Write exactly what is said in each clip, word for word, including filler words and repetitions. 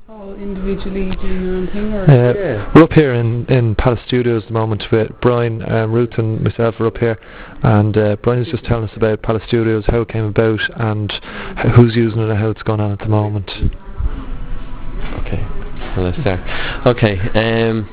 all individually doing your own thing, or Uh, Yeah. We're up here in, in Palace Studios at the moment with Brian, um, Ruth and myself are up here, and uh, Brian is just telling us about Palace Studios, how it came about and h- who's using it and how it's going on at the moment. Okay, well, let's start. Okay, um,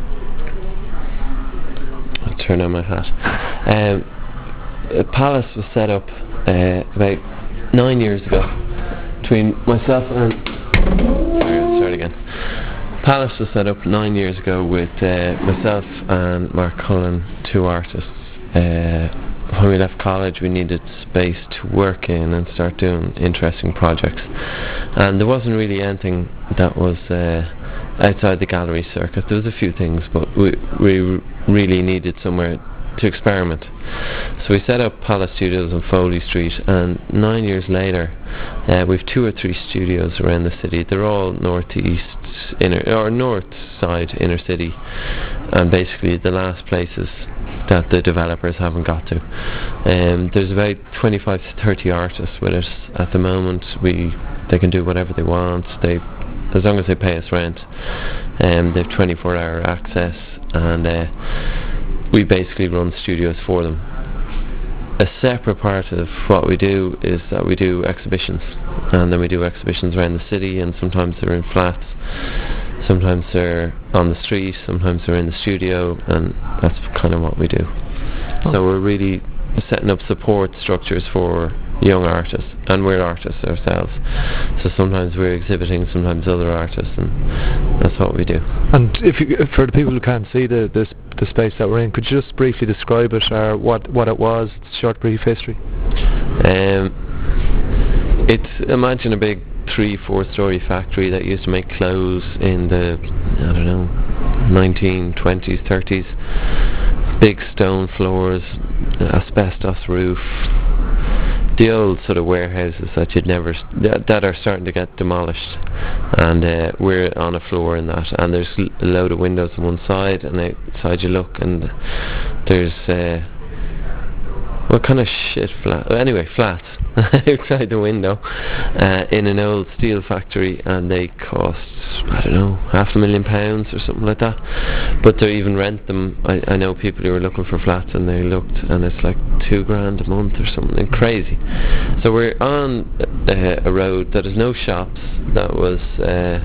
I'll turn on my hat. Um, uh, Palace was set up uh, about nine years ago between myself and. Sorry, I'll start again. Palace was set up nine years ago with uh, myself and Mark Cullen, two artists. Uh, when we left college, we needed space to work in and start doing interesting projects, and there wasn't really anything that was uh, outside the gallery circuit. There was a few things, but we we really needed somewhere to experiment. So we set up Palace Studios on Foley Street, and nine years later uh, we've two or three studios around the city. They're all northeast inner or north side inner city, and basically the last places that the developers haven't got to. Um, there's about twenty-five to thirty artists with us at the moment. We they can do whatever they want. They as long as they pay us rent. Um, they have twenty-four hour access, and uh, we basically run studios for them. A separate part of what we do is that we do exhibitions, and then we do exhibitions around the city, and sometimes they're in flats, sometimes they're on the street, sometimes they're in the studio, and that's kind of what we do. So we're really setting up support structures for young artists, and we're artists ourselves, so sometimes we're exhibiting, sometimes other artists, and that's what we do. And if you, for the people who can't see the this the space that we're in, could you just briefly describe it, or what what it was, short brief history? Um, it's imagine a big three four story factory that used to make clothes in the I don't know nineteen twenties thirties. Big stone floors, asbestos roof, the old sort of warehouses that you'd never s- that, that are starting to get demolished, and uh, we're on a floor in that, and there's l- a load of windows on one side, and outside you look and there's uh, what kind of shit flat anyway flats outside the window uh, in an old steel factory, and they cost I don't know half a million pounds or something like that, but to even rent them, I, I know people who were looking for flats, and they looked and it's like two grand a month or something crazy. So we're on uh, a road that has no shops, that was uh,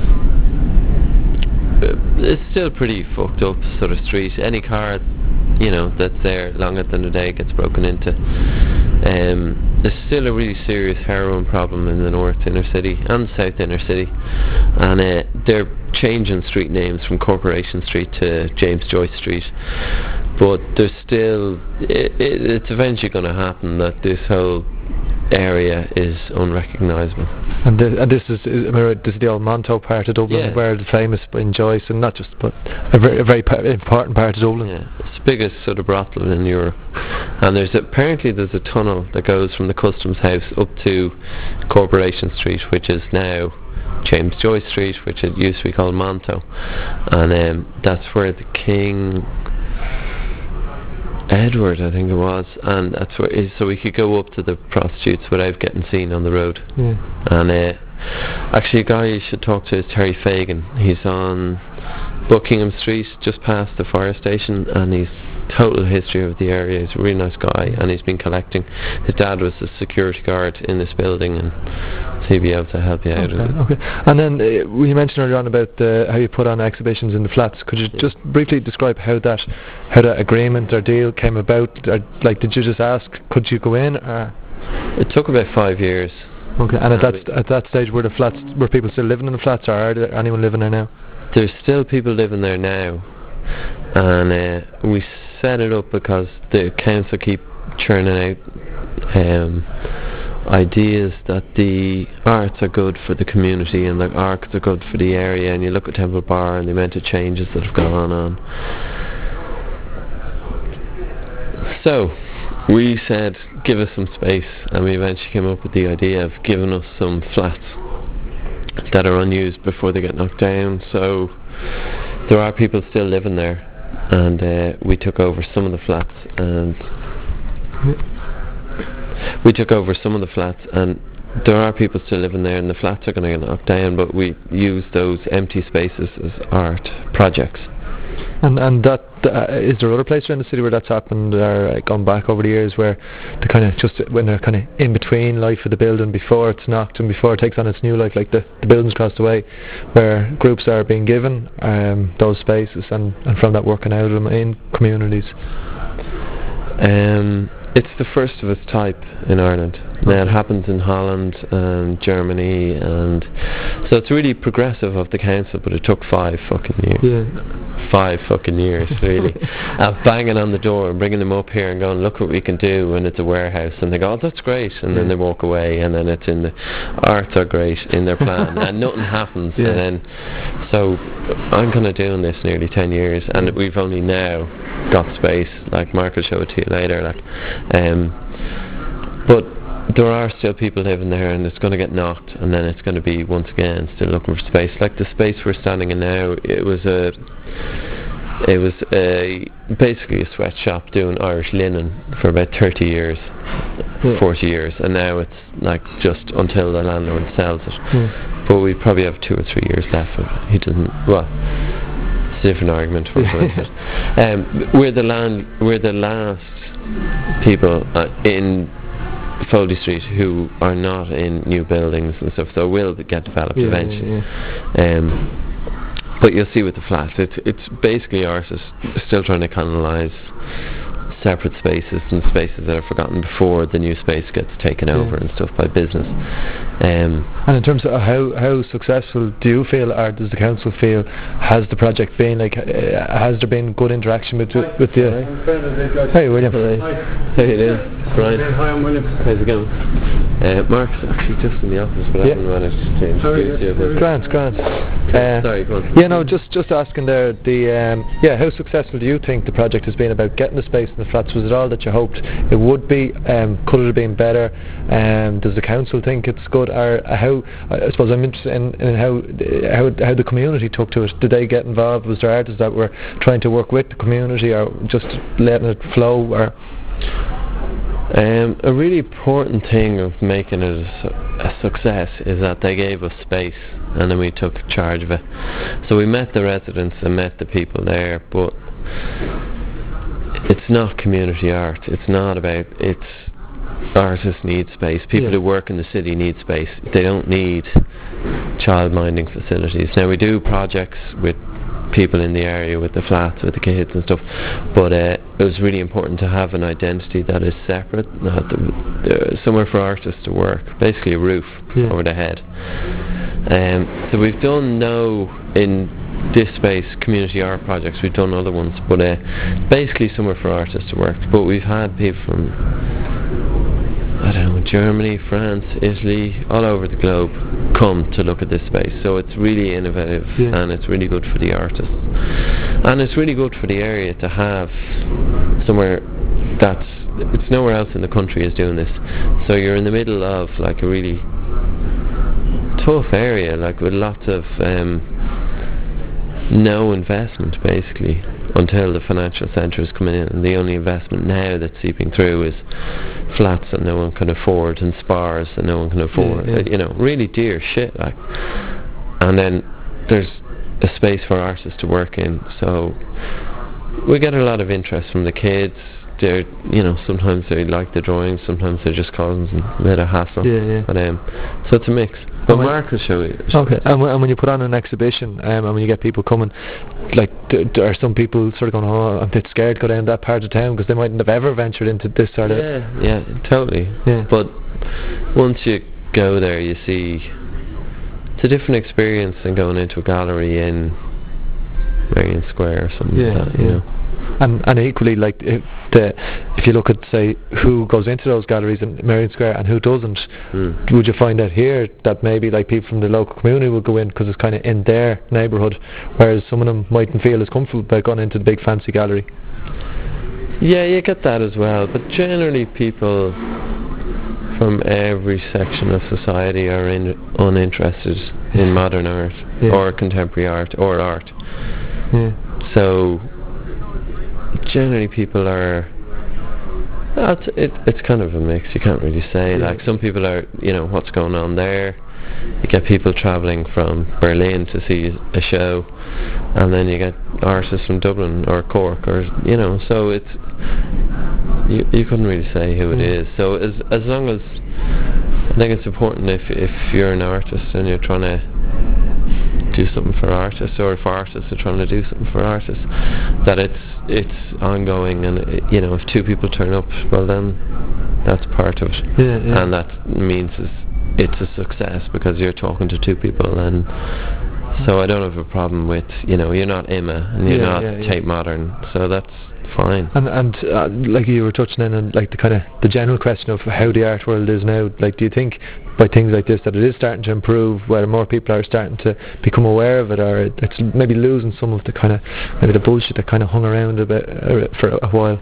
it's still pretty fucked up sort of street. Any car you know that's there longer than a day gets broken into. Um, there's still a really serious heroin problem in the north inner city and south inner city, and uh, they're changing street names from Corporation Street to James Joyce Street, but there's still it, it, it's eventually going to happen that this whole area is unrecognisable. And, th- and this is, is, am I right, this is the old Monto part of Dublin, Yeah. where the famous in Joyce, and not just, but a very, a very pa- important part of Dublin. Yeah, it's the biggest sort of brothel in Europe, and there's apparently there's a tunnel that goes from the Customs House up to Corporation Street, which is now James Joyce Street, which it used to be called Monto, and um, that's where the King Edward, I think it was, and that's where so we could go up to the prostitutes without getting seen on the road. Yeah. And uh, actually, a guy you should talk to is Terry Fagan. He's on Buckingham Street, just past the fire station, and he's total history of the area. He's a really nice guy, and he's been collecting. His dad was a security guard in this building, and so he'd be able to help you out. Okay, with it. okay. And then uh, you mentioned earlier on about uh, how you put on exhibitions in the flats. Could you Yeah. just briefly describe how that how that agreement or deal came about? Or, like, did you just ask, could you go in? Or? It took about five years. Okay. And at Uh, that st- at that stage, were the flats were people still living in the flats, or are there anyone living there now? There's still people living there now, and uh, we set it up because the council keep churning out um, ideas that the arts are good for the community and the arts are good for the area, and you look at Temple Bar and the amount of changes that have gone on. So we said give us some space, and we eventually came up with the idea of giving us some flats that are unused before they get knocked down. So there are people still living there, and uh, we took over some of the flats, and we took over some of the flats, and there are people still living there, and the flats are going to get knocked down. But we use those empty spaces as art projects. And and that uh, is there other places around the city where that's happened or uh, gone back over the years where the kind of just when they're kind of in between life of the building before it's knocked and before it takes on its new life, like the, the buildings across the way, where groups are being given um, those spaces and, and from that working out of them in communities. Um, it's the first of its type in Ireland. Now it happens in Holland and Germany, and so it's really progressive of the council, but it took five fucking years. Yeah. Five fucking years, really. Of banging on the door and bringing them up here and going, look what we can do, and it's a warehouse, and they go, oh, that's great, and yeah. then they walk away, and then it's in the arts are great in their plan, and nothing happens, yeah. and then so I'm kind of doing this nearly ten years, and we've only now got space. Like Mark will show it to you later, like, um, but there are still people living there, and it's going to get knocked, and then it's going to be once again still looking for space. Like the space we're standing in now, it was a it was a basically a sweatshop doing Irish linen for about thirty years, yeah. forty years, and now it's like just until the landlord sells it. Yeah. But we probably have two or three years left. He doesn't. Well, it's a different argument for it. um, we're the land. We're the last people uh, in Foley Street who are not in new buildings and stuff, so will get developed yeah, eventually. Yeah, yeah. Um, but you'll see with the flats, it's it's basically artists still trying to canalise separate spaces and spaces that are forgotten before the new space gets taken yeah. over and stuff by business. Um, and in terms of how, how successful do you feel, or does the council feel, has the project been? Like, uh, has there been good interaction with Hi. with the? Hi. Hey, William. Hi. How you doing, Brian? Hi, I'm William. How's it going? Uh, Mark's actually just in the office, but yeah. I haven't managed to introduce you. But Grant, Grant. Uh, Sorry, go on. Yeah, no, just just asking there. The um, yeah, how successful do you think the project has been about getting the space in the flats? Was it all that you hoped it would be? Um, could it have been better? Um, does the council think it's good? Or uh, how? I suppose I'm interested in, in how how how the community took to it. Did they get involved? Was there artists that were trying to work with the community, or just letting it flow? Or Um, a really important thing of making it a, su- a success is that they gave us space, and then we took charge of it. So we met the residents and met the people there, but it's not community art. It's not about, it's artists need space. People yeah. who work in the city need space. They don't need child minding facilities. Now we do projects with people in the area, with the flats, with the kids and stuff, but uh, it was really important to have an identity that is separate, not the, the, somewhere for artists to work, basically a roof yeah. over their head. Um, so we've done no in this space community art projects, we've done other ones, but uh, basically somewhere for artists to work. But we've had people from, I don't know, Germany, France, Italy, all over the globe come to look at this space. So it's really innovative yeah. and it's really good for the artists. And it's really good for the area to have somewhere that's, it's nowhere else in the country is doing this. So you're in the middle of like a really tough area, like with lots of um, no investment basically, until the financial centre is coming in, and the only investment now that's seeping through is flats that no one can afford and spars that no one can afford, yeah, yeah. you know, really dear shit, like. And then there's a space for artists to work in, so we get a lot of interest from the kids. They're, you know, sometimes they like the drawings, sometimes they're just causing a bit of hassle. Yeah, yeah. But um, so it's a mix. But Mark will show you. Show okay, and, w- and when you put on an exhibition, um, and when you get people coming, like, d- d- are some people sort of going, "Oh, I'm a bit scared to go down that part of town," because they mightn't have ever ventured into this sort of. Yeah, yeah, totally. Yeah. But once you go there, you see it's a different experience than going into a gallery in Marion Square or something yeah, like that, you yeah. know. And and equally, like if, the, if you look at, say, who goes into those galleries in Marion Square and who doesn't, mm. would you find out here that maybe like people from the local community will go in because it's kind of in their neighbourhood, whereas some of them mightn't feel as comfortable about going into the big fancy gallery? Yeah, you get that as well, but generally people from every section of society are in, uninterested in modern art yeah. or contemporary art or art. Yeah. So generally people are Uh, it's, it, it's kind of a mix. You can't really say. Yeah. Like some people are, you know, what's going on there. You get people travelling from Berlin to see a show, and then you get artists from Dublin or Cork, or you know. So it's you you couldn't really say who it Mm. is. So as as long as I think it's important if if you're an artist and you're trying to do something for artists, or if artists are trying to do something for artists, that it's it's ongoing, and it, you know, if two people turn up, well then that's part of it, Yeah, yeah. and that means is it's a success because you're talking to two people. And so I don't have a problem with, you know, you're not Emma and you're Yeah, not yeah, yeah. Tate Modern, so that's fine. And and uh, like you were touching in on like the kind of the general question of how the art world is now. Like, do you think by things like this that it is starting to improve, where more people are starting to become aware of it, or it's maybe losing some of the kind of maybe the bullshit that kind of hung around a bit uh, for a while?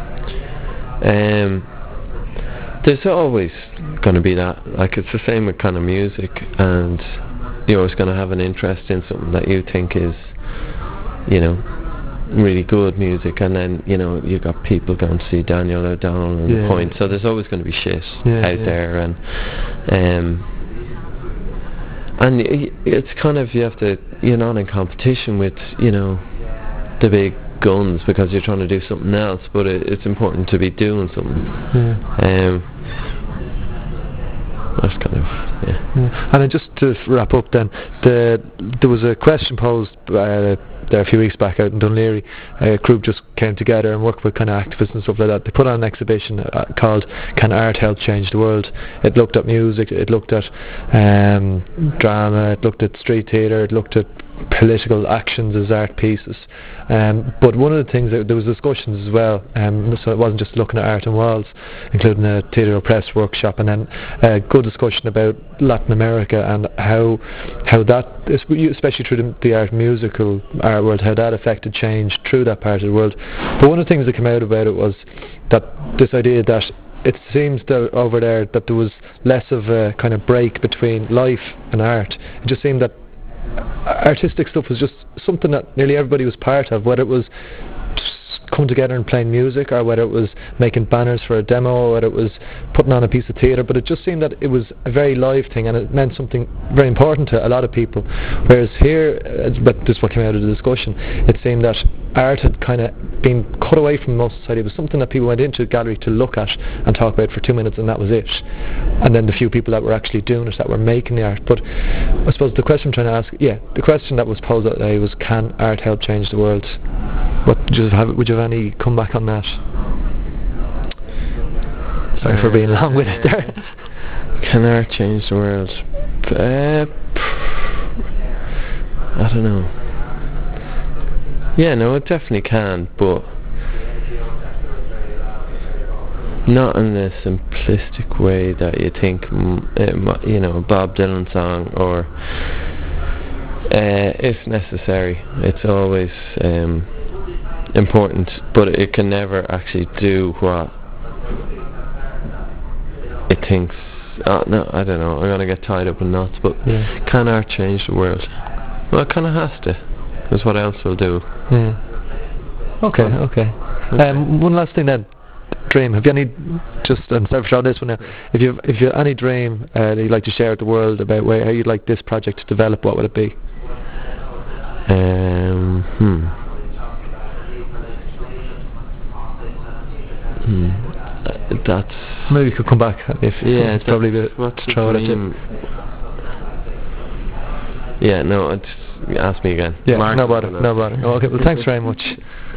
Um, there's always going to be that. Like, it's the same with kind of music, and you're always going to have an interest in something that you think is, you know, really good music, and then, you know, you got people going to see Daniel O'Donnell and Yeah. The Point, so there's always going to be shit Yeah, out yeah. there, and um, and y- it's kind of, you have to, you're not in competition with, you know, the big guns because you're trying to do something else, but it, it's important to be doing something. Yeah. Um, that's kind of, yeah. Yeah. And then just to wrap up then, the, there was a question posed uh, there a few weeks back out in Dunleary. A group just came together and worked with kind of activists and stuff like that. They put on an exhibition uh, called Can Art Help Change the World? It looked at music, it looked at um, drama, it looked at street theatre, it looked at political actions as art pieces. Um, but one of the things, that there was discussions as well, um, so it wasn't just looking at art on walls, including a theatre press workshop, and then a good discussion about Latin America and how how that, especially through the, the art musical art world, how that affected change through that part of the world. But one of the things that came out about it was that this idea that it seems that over there that there was less of a kind of break between life and art. It just seemed that artistic stuff was just something that nearly everybody was part of, whether it was coming together and playing music, or whether it was making banners for a demo, or whether it was putting on a piece of theatre. But it just seemed that it was a very live thing, and it meant something very important to a lot of people. Whereas here, uh, but this is what came out of the discussion, it seemed that art had kind of been cut away from most society. It was something that people went into a gallery to look at and talk about for two minutes, and that was it. And then the few people that were actually doing it, that were making the art. But I suppose the question I'm trying to ask, yeah, the question that was posed that day was, can art help change the world? What, would you have, would you have any comeback on that? Sorry for being long with it there. Can art change the world? Uh, I don't know. Yeah, no, it definitely can, but not in the simplistic way that you think, mm, it, mi- you know, a Bob Dylan song, or uh, if necessary. It's always um, important, but it can never actually do what it thinks. Oh, no, I don't know, I'm going to get tied up in knots, but Yeah. can art change the world? Well, it kind of has to, because what else will do? Yeah. Okay, okay. Um, one last thing then. Dream. Have you any, just, and sorry for throwing this one out, if you if you have any dream uh, that you'd like to share with the world about where, how you'd like this project to develop, what would it be? Um, hmm. Hmm. Uh, that's... Maybe you could come back if Yeah, it's probably a that's- bit what's to the throw it at you. dream? Yeah, no, it's, ask me again. Yeah, Mark no is bother, gonna- no bother. Oh, okay, well thanks very much.